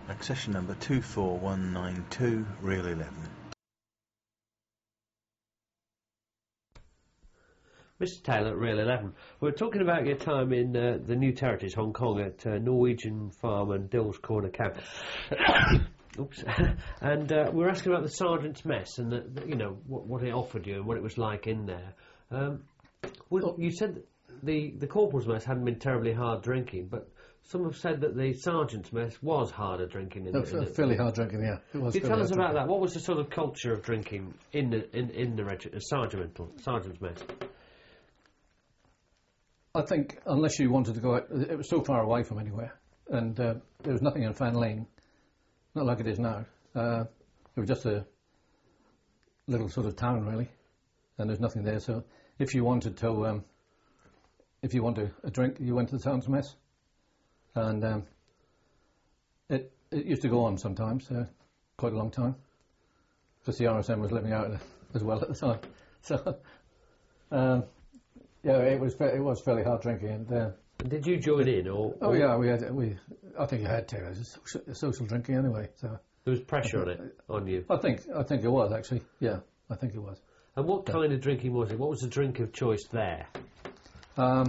Accession number 24192, Reel 11. Mr. Taylor at Reel 11. We're talking about your time in the New Territories, Hong Kong, at Norwegian Farm and Dill's Corner Camp. Oops. And we're asking about the Sergeant's Mess and, what it offered you and what it was like in there. You said that the Corporal's Mess hadn't been terribly hard drinking, but some have said that the Sergeant's Mess was harder drinking. Fairly hard drinking, yeah. It was. Can you tell us about that? What was the sort of culture of drinking in the Sergeant's Mess? I think unless you wanted to go out, it was so far away from anywhere, and there was nothing in Fan Lane, not like it is now. It was just a little sort of town really, and there's nothing there. So if you wanted a drink, you went to the Sergeant's Mess, and it used to go on sometimes, quite a long time, because the RSM was living out as well at the time. So. Yeah, it was fairly hard drinking, and did you join in, or? Oh yeah, I think you had to. It was social drinking anyway, so there was pressure on you. I think it was actually. Yeah, I think it was. And what kind of drinking was it? What was the drink of choice there? I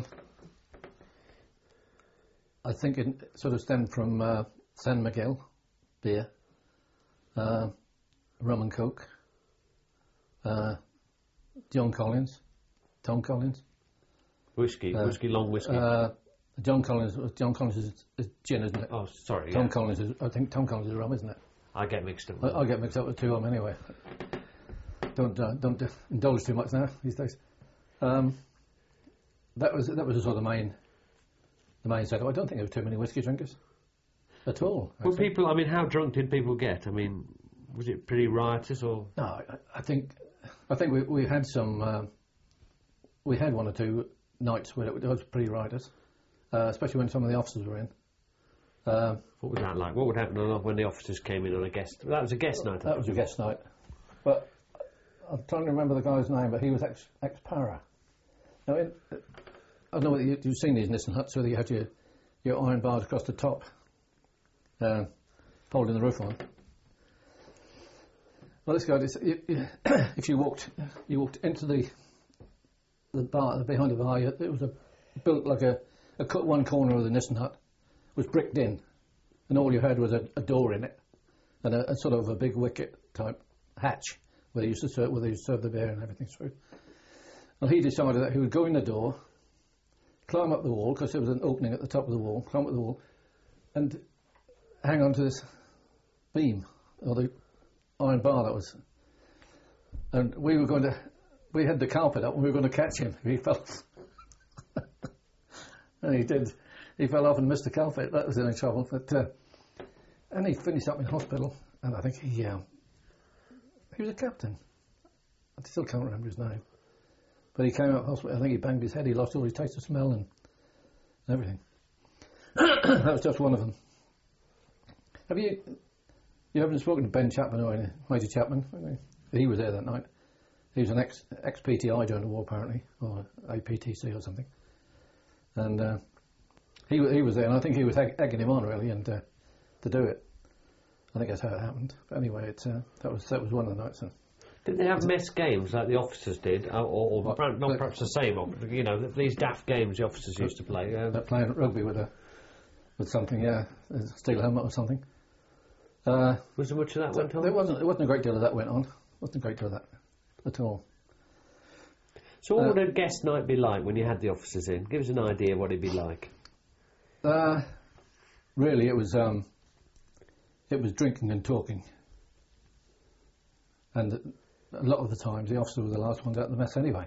think it sort of stemmed from San Miguel beer, rum and coke, Tom Collins. Whiskey, long whiskey. John Collins is gin, isn't it? Oh, sorry. Tom Collins is rum, isn't it? I get mixed up. I get mixed up with two of them anyway. Don't indulge too much now these days. That was the sort of the main setup. I don't think there were too many whiskey drinkers at all. Well, people. I mean, how drunk did people get? I mean, was it pretty riotous or? No, I think we had some. We had one or two nights where it was pretty riotous, especially when some of the officers were in. What was that like? What would happen when the officers came in on a guest? That was a guest night. That was a guest night. But I'm trying to remember the guy's name, but he was ex-para. Now, I don't know whether you've seen these Nissan huts where you had your iron bars across the top, holding the roof on. Well, this guy, if you walked into the bar behind the bar, it was built like one corner of the Nissan hut was bricked in, and all you had was a door in it, and a sort of a big wicket type hatch where they used to serve the beer and everything through. Well, he decided that he would go in the door, climb up the wall because there was an opening at the top of the wall, climb up the wall, and hang on to this beam or the iron bar that was, and we had the carpet up and we were going to catch him if he fell. And he did. He fell off and missed the carpet. That was any trouble. But and he finished up in hospital. And I think he was a captain. I still can't remember his name. But he came out of hospital. I think he banged his head. He lost all his taste of smell and everything. That was just one of them. You haven't spoken to Ben Chapman or Major Chapman? He was there that night. He was an ex-PTI during the war, apparently, or APTC or something. And he was there, and I think he was egging him on, really, and to do it. I think that's how it happened. But anyway, that was one of the nights. Didn't they have mess games like the officers did, or not perhaps the same? These daft games the officers used to play. They're playing rugby with something, yeah, a steel helmet or something. Was there much of that went on? There wasn't a great deal of that went on. Wasn't a great deal of that at all. So what would a guest night be like when you had the officers in? Give us an idea of what it'd be like. Really, it was drinking and talking, and a lot of the times the officers were the last ones out of the mess anyway.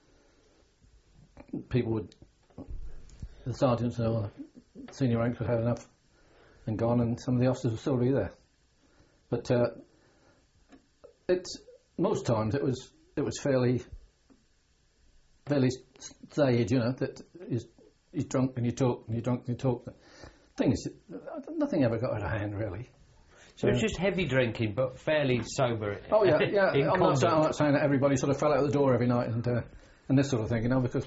The sergeants or senior ranks would have enough and gone, and some of the officers would still be there. But most times it was fairly sage, that he's drunk and you talk, and you're drunk and you talk. The thing is, nothing ever got out of hand, really. So it's just heavy drinking, but fairly sober. Oh yeah. I'm not saying that everybody sort of fell out of the door every night and this sort of thing, because,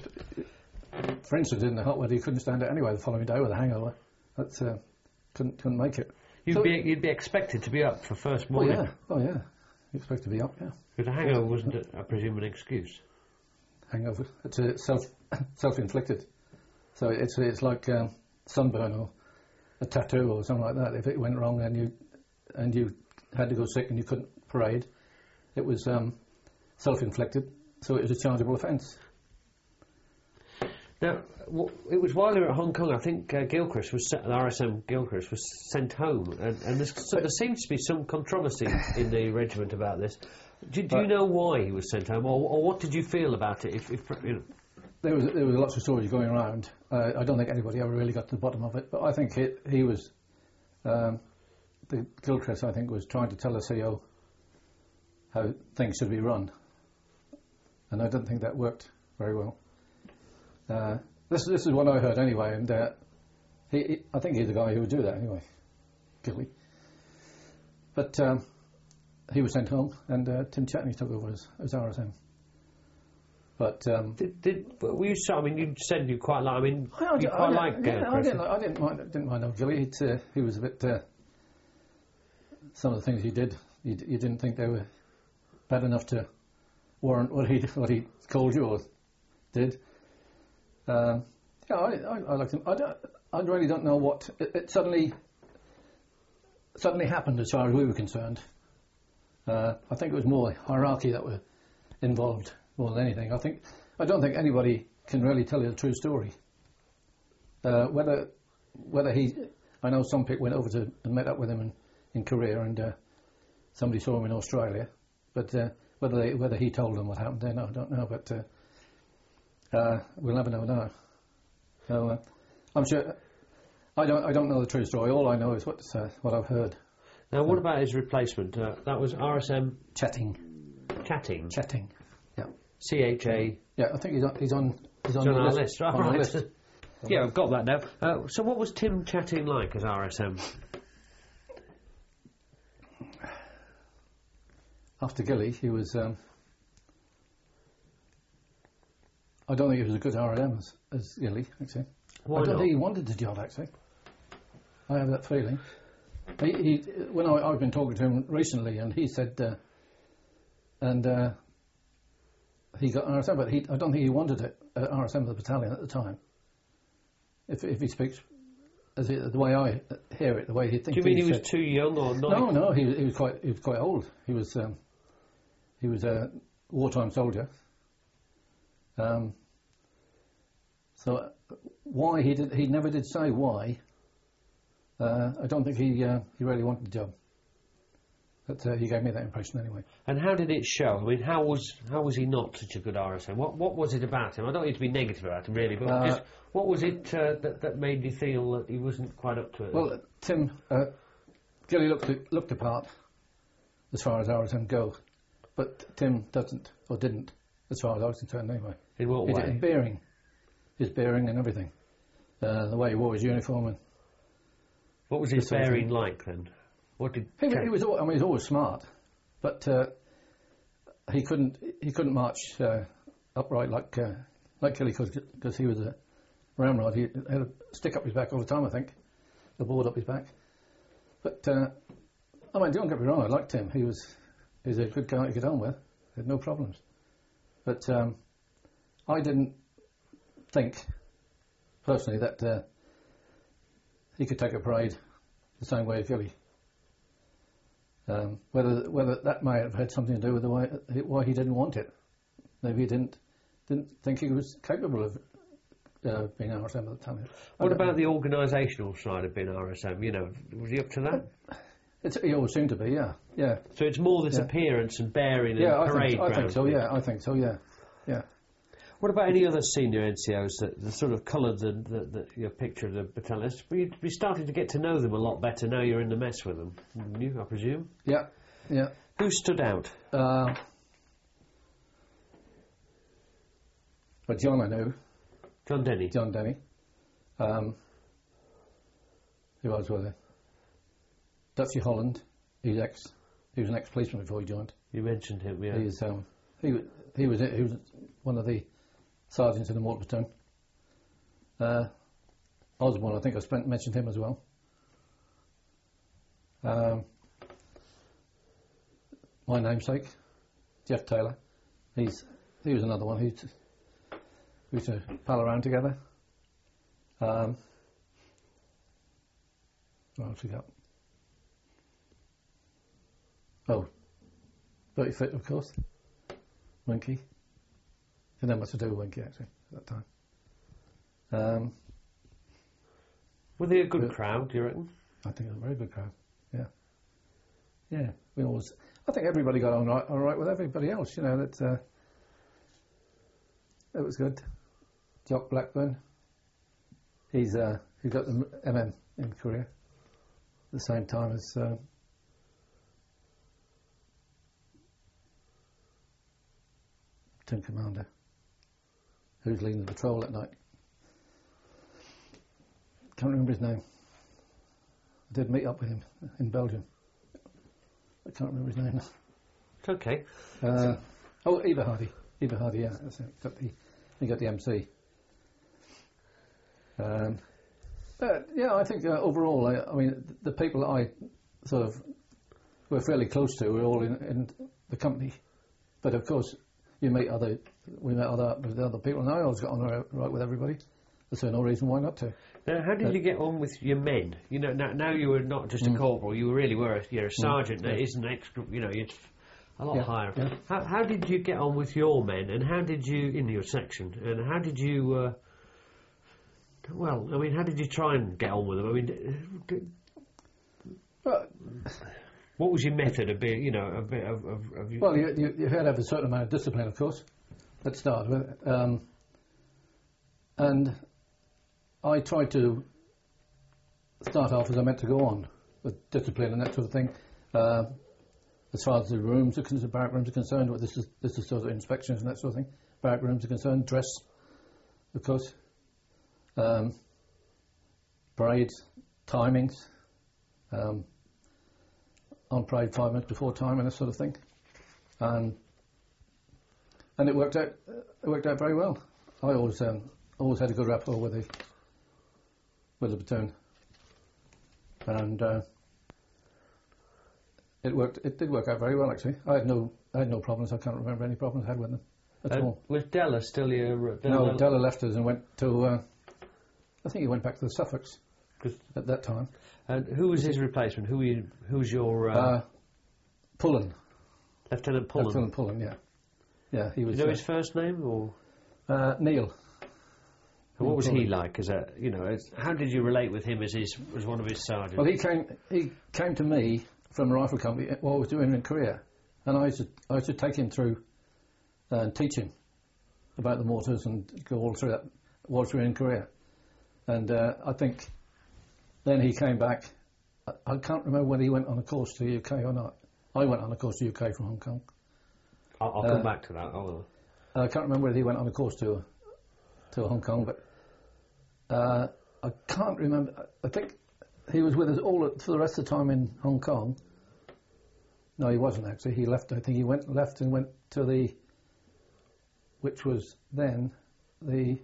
for instance, in the hot weather you couldn't stand it anyway the following day with a hangover. That couldn't make it. You'd be expected to be up for first Oh morning. yeah, oh yeah. You expect to be up, yeah. Because a hangover wasn't, I presume, an excuse. Hangover. It's a self-inflicted. So it's like sunburn or a tattoo or something like that. If it went wrong and you had to go sick and you couldn't parade, it was self-inflicted. So it was a chargeable offence. Now, it was while you were at Hong Kong, I think Gilchrist was RSM Gilchrist was sent home, and there seems to be some controversy in the regiment about this. Do you know why he was sent home, or what did you feel about it? If you know? There was lots of stories going around. I don't think anybody ever really got to the bottom of it, but I think he was the Gilchrist. I think was trying to tell the CO how things should be run, and I don't think that worked very well. This is what I heard anyway, and I think he's the guy who would do that anyway, Gilly. But he was sent home, and Tim Chetney took over as RSM. But were you? I mean, you said you quite like. I mean, I didn't mind old Gilly. He was a bit. Some of the things he did, you didn't think they were bad enough to warrant what he called you or did. I liked him. I really don't know what it suddenly happened as far as we were concerned. I think it was more hierarchy that were involved more than anything. I don't think anybody can really tell you the true story. Whether he, I know some people went over and met up with him in Korea, and somebody saw him in Australia, but whether he told them what happened then, I don't know. But we'll never know now. So I'm sure I don't know the true story. All I know is what I've heard. Now, what about his replacement? That was RSM Chatting. Yeah. CHA. Yeah, I think he's on our list. On Right. the list. Yeah, I've got that now. So, what was Tim Chatting like as RSM? After Gilly, he was. I don't think he was as good RSM as Gilly, actually. Why I don't not? think he wanted the job, actually. I have that feeling. When I've been talking to him recently, and he said, he got RSM, but I don't think he wanted it at RSM of the battalion at the time. If he speaks, the way I hear it, the way he thinks. Do you mean he was too young or not? No, he was quite old. He was a wartime soldier. So why he never did say why. I don't think he really wanted the job. But he gave me that impression anyway. And how did it show? I mean, how was he not such a good RSM? What was it about him? I don't need to be negative about him, really, but just what was it that made you feel that he wasn't quite up to it? Well, Gilly looked the part as far as RSM go, but Tim doesn't, or didn't, as far as I was concerned anyway. In what way? His bearing and everything. The way he wore his uniform. And what was his bearing like then? What did he was always smart, but he couldn't march upright like Gilly could, because he was a ramrod. He had a stick up his back all the time, I think, the board up his back. But don't get me wrong, I liked him. He's a good guy to get on with. Had no problems. But I didn't think personally that he could take a parade the same way as Gilly. Whether that may have had something to do with the way why he didn't want it. Maybe he didn't think he was capable of being RSM at the time. What about the organisational side of being RSM? You know, was he up to that? He always seemed to be, yeah. So it's more this appearance and bearing and parade ground. I think so, yeah. What about any other senior NCOs that sort of coloured your picture of the battalion? We started to get to know them a lot better now you're in the mess with them, you, I presume? Yeah. Who stood out? But John I knew. John Denny. Who else was there? Dutchy Holland. He was an ex-policeman before he joined. You mentioned him, yeah. He was one of the sergeants in the mortar platoon. Osborne, I think I mentioned him as well. My namesake, Jeff Taylor, he was another one who used to pal around together. What else we got? Oh, Bertie Fit, of course. Winky. Didn't have much to do with Winky, actually, at that time. Were they a good crowd, do you reckon? I think it was a very good crowd, yeah. Yeah, I think everybody got on all right with everybody else, you know, that it was good. Jock Blackburn, he got the MM in Korea at the same time as Team Commander, who's leading the patrol that night. Can't remember his name. I did meet up with him in Belgium. I can't remember his name now. It's okay. Eberhardy, yeah, that's it. He got the MC. Yeah, I think overall, I mean, the people that I sort of were fairly close to were all in the company. But of course, we met other people, and I always got on right with everybody. There's no reason why not to. Now, how did you get on with your men? You know, now you were not just a corporal; you really were. You're a sergeant. That is an extra. You know, you're a lot higher. Yeah. How did you get on with your men, and how did you in your section? And how did you? Well, I mean, how did you try and get on with them? I mean, what was your method of being? You know, a bit of well, you had to have a certain amount of discipline, of course. Let's start with it. And I tried to start off as I meant to go on, with discipline and that sort of thing. As far as the rooms are concerned, barrack rooms are concerned, well, this is sort of inspections and that sort of thing. Barrack rooms are concerned, dress, of course, parades, timings, on parade 5 minutes before time and that sort of thing, and it worked out. It worked out very well. I always had a good rapport with the platoon, and it did work out very well, actually. I had no problems. I can't remember any problems I had with them at all. Was Della still your? No, Della left us and went to. I think he went back to the Suffolks at that time. And who was his replacement? Who's your? Pullen. Lieutenant Pullen. Lieutenant Pullen, yeah. Yeah, he was. Do you know his first name or? Neil. And what was he like? How did you relate with him as one of his sergeants? Well, he came to me from the rifle company while I was doing in Korea, and I used to take him through and teach him about the mortars and go all through that whilst we were in Korea. And I think then he came back. I can't remember whether he went on a course to the UK or not. I went on a course to the UK from Hong Kong. I'll come back to that. I can't remember whether he went on a course to Hong Kong, but I can't remember. I think he was with us for the rest of the time in Hong Kong. No, he wasn't actually. He left. I think he left and went to which was then the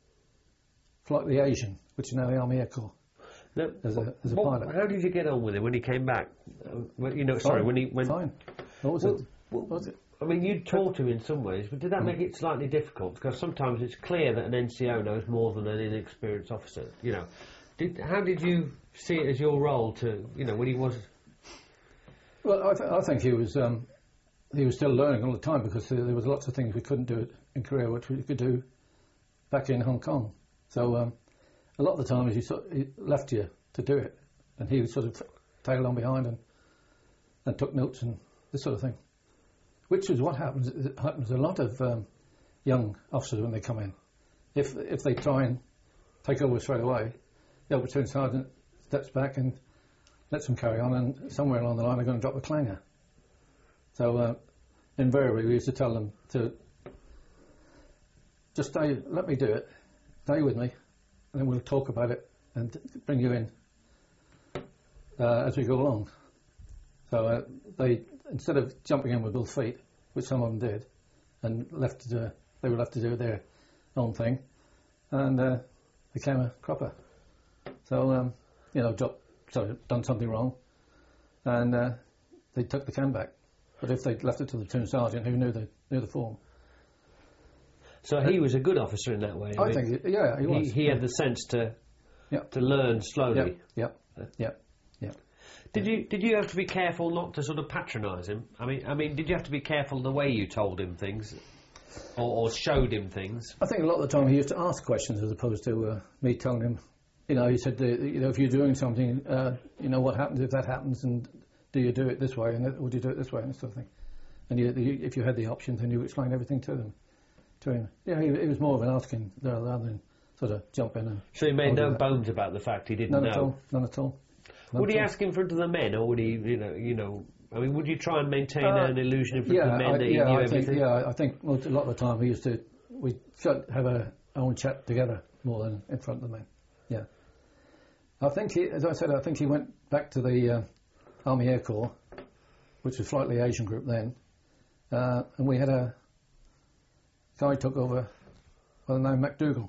Asian, which is now the Army Air Corps. Now, as a pilot. How did you get on with him when he came back? When he went. Fine. What was it? I mean, you taught him in some ways, but did that make it slightly difficult? Because sometimes it's clear that an NCO knows more than an inexperienced officer. You know, how did you see it as your role to, when he was? Well, I think he was still learning all the time, because there was lots of things we couldn't do in Korea which we could do back in Hong Kong. So a lot of the time he left you to do it, and he would sort of tail on behind and took notes and this sort of thing. Which is what happens. It happens to a lot of young officers when they come in. If they try and take over straight away, the platoon sergeant steps back and lets them carry on, and somewhere along the line they're going to drop the clanger. So invariably we used to tell them to just stay, let me do it, stay with me, and then we'll talk about it and bring you in as we go along. So they, instead of jumping in with both feet, which some of them did, and they were left to do their own thing, and became a cropper. So done something wrong, and they took the can back. But if they'd left it to the platoon sergeant who knew the form. So he was a good officer in that way. I think, yeah, he was. He had the sense to learn slowly. Yep. Did you have to be careful not to sort of patronise him? I mean, did you have to be careful the way you told him things, or showed him things? I think a lot of the time he used to ask questions as opposed to me telling him. He said, if you're doing something, what happens if that happens, and do you do it this way, and would you do it this way, and that sort of thing. And if you had the option, then you explain everything to him. Yeah, he was more of an asking rather than sort of jump in and. So he made no bones about the fact he didn't know. None at all. Would he ask in front of the men, or would he, I mean, would you try and maintain an illusion in front of the men that he knew everything? I think a lot of the time we'd have our own chat together more than in front of the men. Yeah. I think as I said, he went back to the Army Air Corps, which was slightly Asian group then, and we had a guy took over by the name MacDougall.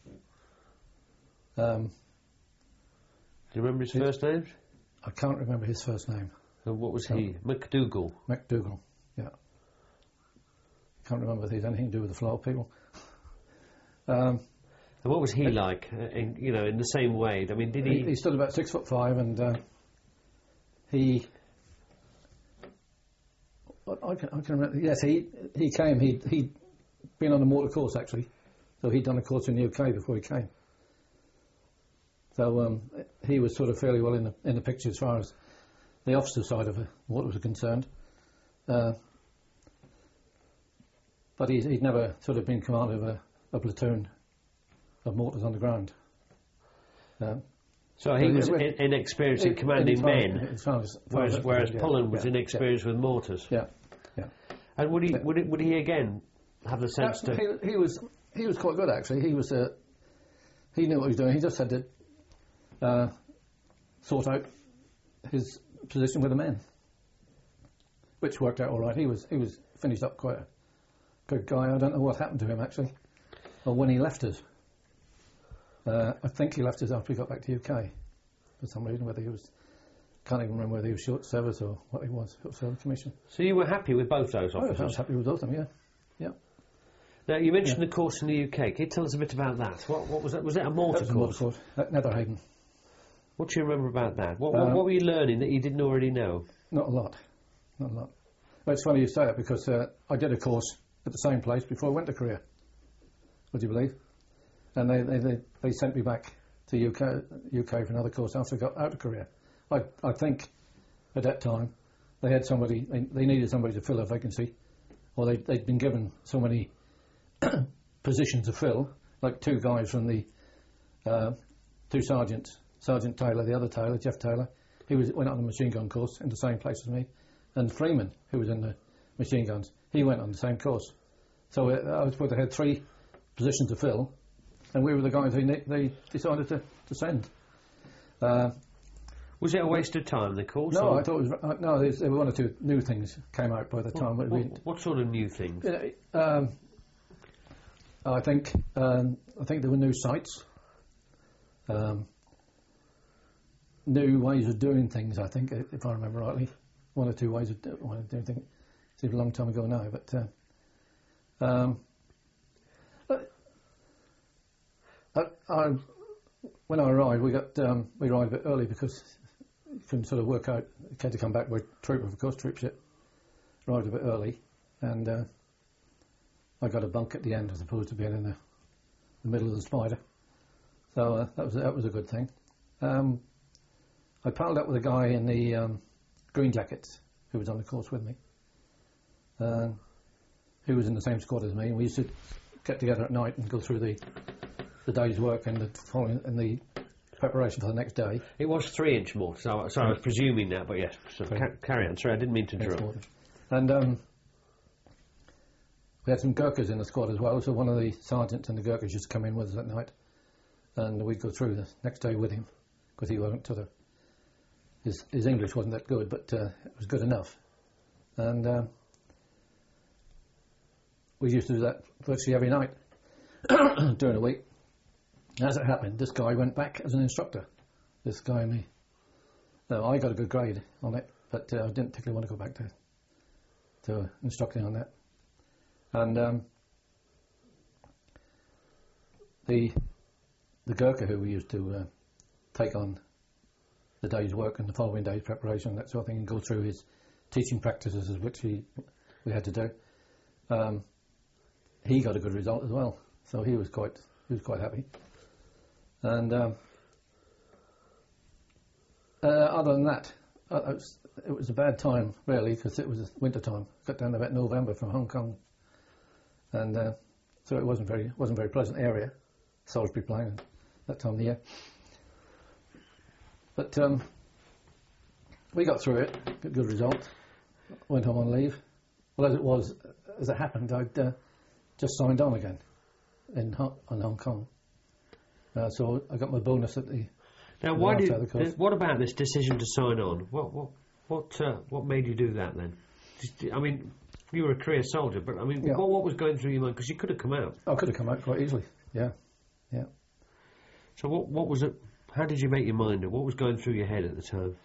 Do you remember his first name? I can't remember his first name. And what was he? MacDougall. MacDougall, yeah. Can't remember if he had anything to do with the flower people. And what was he like? In the same way. I mean, did he? He stood about 6'5", and he. I can remember. Yes, he came. He'd been on a mortar course actually, so he'd done a course in the UK before he came. So he was sort of fairly well in the picture as far as the officer side of what was concerned. But he'd never sort of been commander of a platoon of mortars on the ground. So he was inexperienced in commanding men, whereas Pullen was inexperienced with mortars. Yeah. And would he again have the sense to? He was quite good actually. He knew what he was doing. He just had to sort out his position with the men, which worked out all right. He was finished up quite a good guy. I don't know what happened to him actually, or when he left us. I think he left us after he got back to UK for some reason. Can't even remember whether he was short service or what he was, short service commission. So you were happy with both those officers? I was happy with both of them. Yeah. Now you mentioned the course in the UK. Can you tell us a bit about that? What was that? Was it a mortar course? At Netherhaven. What do you remember about that? What were you learning that you didn't already know? Not a lot. Well, it's funny you say that because I did a course at the same place before I went to Korea. Would you believe? And they sent me back to UK for another course after I got out of Korea. I think at that time they had somebody, they needed somebody to fill a vacancy, or they'd been given so many positions to fill, like two guys from the two sergeants, Sergeant Taylor, the other Taylor, Jeff Taylor, he went on the machine gun course in the same place as me, and Freeman, who was in the machine guns, he went on the same course. So I was supposed to have three positions to fill, and we were the guys they decided to send. Was it a waste of time, the course? No, I thought it was. No, there were one or two new things came out by the time. What sort of new things? I think there were new sites, new ways of doing things. I think, if I remember rightly, one or two ways of doing things. It seems a long time ago now, but when I arrived, we arrived a bit early because you couldn't sort of work out. You had to come back with trooper, of course, troop ship. Arrived a bit early, and I got a bunk at the end as opposed to being in the middle of the spider. So that was a good thing. I palled up with a guy in the green jackets who was on the course with me, who was in the same squad as me, and we used to get together at night and go through the day's work and the preparation for the next day. It was 3-inch mortar, so I was presuming that, but yes, so carry on. Sorry, I didn't mean to interrupt. And we had some Gurkhas in the squad as well, so one of the sergeants and the Gurkhas used to come in with us at night, and we'd go through the next day with him, because he wasn't his English wasn't that good, but it was good enough. And we used to do that virtually every night during the week. As it happened, this guy went back as an instructor. This guy and me. No, I got a good grade on it, but I didn't particularly want to go back to instructing on that. And the Gurkha who we used to take on the day's work and the following day's preparation, that sort of thing, and go through his teaching practices, which we had to do. He got a good result as well, so he was quite happy. And other than that, it was a bad time really, because it was winter time. Got down to about November from Hong Kong, and so it wasn't very pleasant area, Salisbury Plain, that time of the year. But we got through it, got a good result. Went home on leave. Well, as it happened, I'd just signed on again in Hong Kong. So I got my bonus at the. Now, what about this decision to sign on? What made you do that then? I mean, you were a career soldier, but I mean, yeah. what was going through your mind? Because you could have come out. I could have come out quite easily. Yeah. So what was it? How did you make your mind up? What was going through your head at the time?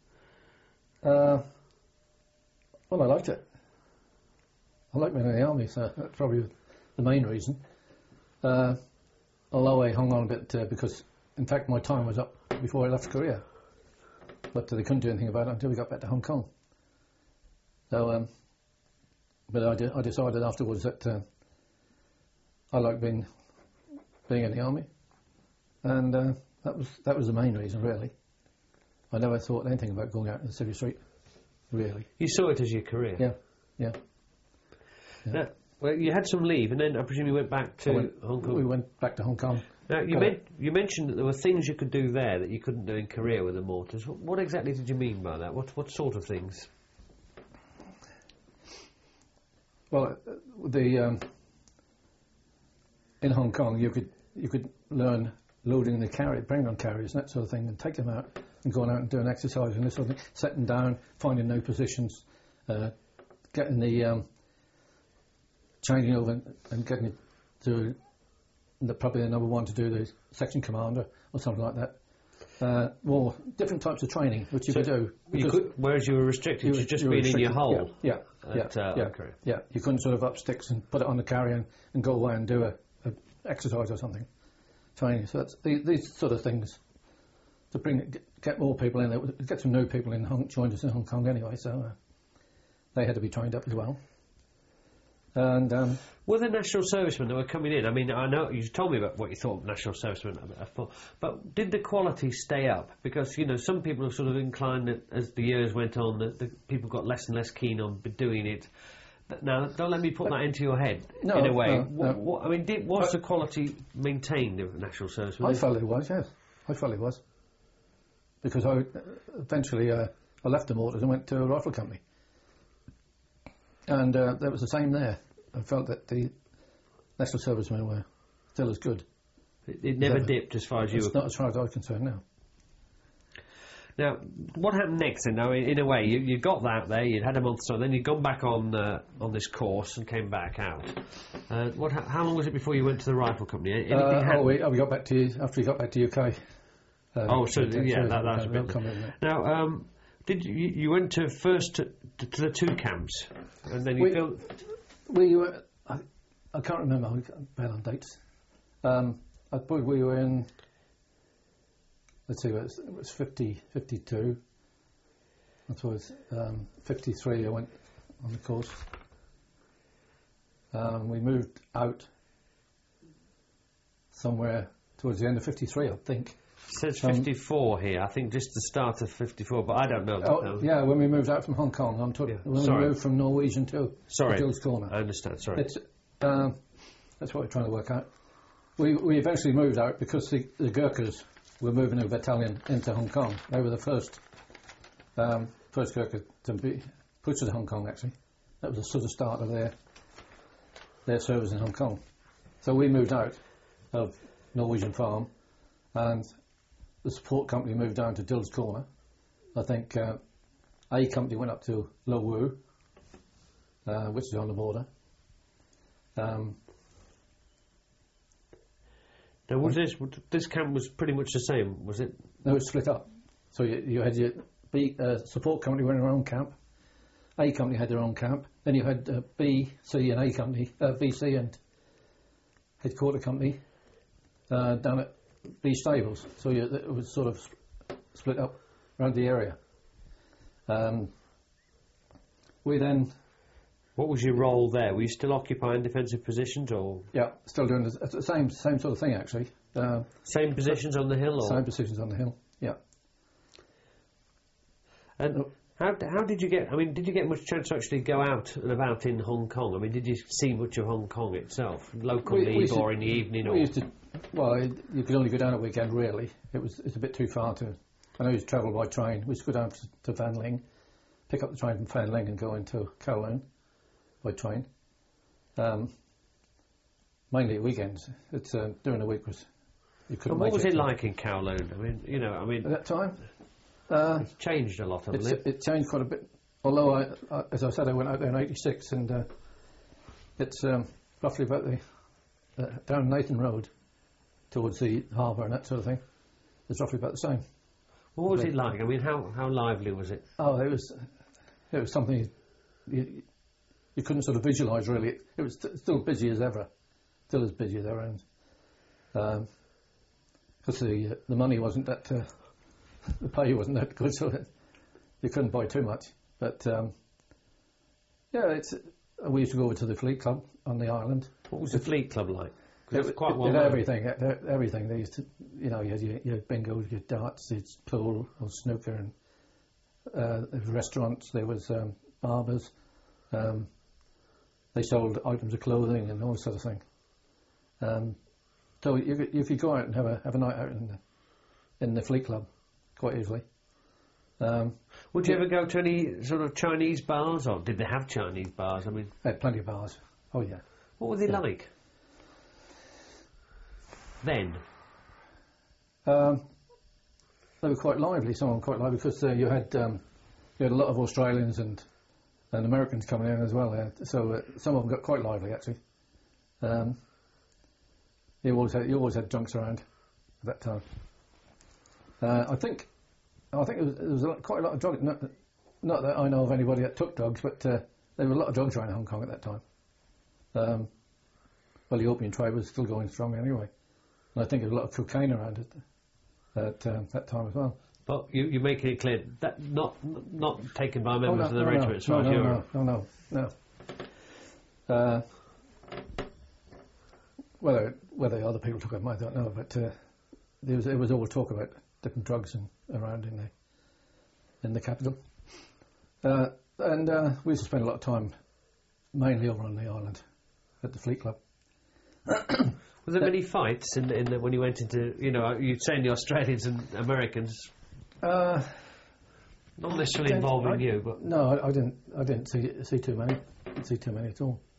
Well, I liked it. I liked being in the army, so that's probably the main reason. Although I hung on a bit because, in fact, my time was up before I left Korea. But they couldn't do anything about it until we got back to Hong Kong. So, but I decided afterwards that I liked being in the army, and that was the main reason, really. I never thought anything about going out in the city street, really. You saw it as your career? Yeah. Now, well, you had some leave, and then I presume you went back to Hong Kong. We went back to Hong Kong. Now, you mentioned that there were things you could do there that you couldn't do in Korea with the mortars. What exactly did you mean by that? What sort of things? Well, in Hong Kong, you could learn loading the bring on carriers and that sort of thing, and take them out and going out and doing exercise and this sort of thing, setting down, finding new positions, getting the changing over and getting it to probably the number one to do the section commander or something like that. More different types of training which you could do. Whereas you were restricted to just being in your hole. Yeah. You couldn't sort of up sticks and put it on the carrier and go away and do a exercise or something. Training. So that's these sort of things to get more people in there, get some new people joined us in Hong Kong anyway. So they had to be trained up as well. And were the national servicemen that were coming in? I mean, I know you told me about what you thought of national servicemen, but did the quality stay up? Because some people are sort of inclined that as the years went on, that the people got less and less keen on doing it. Now, don't let me put that into your head in a way. No. I mean, was the quality maintained of national servicemen? I felt it was, yes. I felt it was. Because I eventually I left the mortars and went to a rifle company. And there was the same there. I felt that the national servicemen were still as good. It never dipped as far as you were... Not as far as I was concerned now. Now, what happened next then? Now, in a way, you got that there, you'd had a month or so, then you'd gone back on this course and came back out. How long was it before you went to the rifle company? We got back to after we got back to UK. That was a bit... Now, did you went to first to the two camps, and then we were. I can't remember. I'm bad on dates. I suppose we were in. Let's see, it was 52. I suppose 53. I went on the course. We moved out somewhere towards the end of 53, I think. It says 54 here. I think just the start of 54, but I don't know. Yeah, when we moved out from Hong Kong, we moved from Norwegian to Gills Corner. I understand. Sorry. That's what we're trying to work out. We eventually moved out because the Gurkhas were moving a battalion into Hong Kong. They were the first Gurkha to be put to Hong Kong. Actually, that was the sort of start of their service in Hong Kong. So we moved out of Norwegian Farm, and the support company moved down to Dill's Corner. I think A company went up to Lo Wu, which is on the border. Now, this camp was pretty much the same, was it? No, it was split up. So you had your support company were in their own camp. A company had their own camp. Then you had B, C, and A company, B, C, and headquarter company down at B stables. So it was sort of split up around the area. We then. What was your role there? Were you still occupying defensive positions, or Yeah, still doing the same sort of thing actually. same positions on the hill? Or? Same positions on the hill. Yeah. And how did you get? I mean, did you get much chance to actually go out and about in Hong Kong? I mean, did you see much of Hong Kong itself, local leave or in the evening? We used to. Well, you could only go down at weekend really. It's a bit too far to. I know you used to travel by train. We used to go down to Van Ling, pick up the train from Van Ling and go into Kowloon by train. Mainly weekends. It's during the week was. You couldn't. And what make was it like in Kowloon? I mean, at that time? it's changed a lot, hasn't it? It changed quite a bit. Although, as I said, I went out there in '86, and it's roughly about the down Nathan Road towards the harbour and that sort of thing. It's roughly about the same. What was it like? I mean, how lively was it? Oh, it was something you couldn't sort of visualise really. It was still busy as ever, still as busy as ever, and because the money wasn't that. The pay wasn't that good, so you couldn't buy too much. But we used to go over to the Fleet Club on the island. What was the Fleet Club like? 'Cause it's quite well Did known. everything. They used to, you had bingo, you had darts, you had pool or snooker, and there was restaurants. There was barbers. They sold items of clothing and all sort of thing. So you could go out and have a night out in the Fleet Club quite easily. Would you ever go to any sort of Chinese bars, or did they have Chinese bars? I mean, They had plenty of bars. Oh yeah. what were they like then? They were quite lively. Some of them quite lively because you had a lot of Australians and Americans coming in as well. So some of them got quite lively actually. You always had drunks around at that time. I think there was quite a lot of drugs. Not that I know of anybody that took drugs, but there were a lot of drugs around Hong Kong at that time. Well, the opium trade was still going strong anyway, and I think there was a lot of cocaine around it at that time as well. But you're making it clear that not taken by members of the regiment, as far as you're. No. Whether other people took it, I don't know, but there was all talk about different drugs around in the capital, and we used to spend a lot of time mainly over on the island at the Fleet Club. Was there many fights when you went into, you'd saying the Australians and Americans, not necessarily involving you, but no, I didn't see too many. Didn't see too many at all.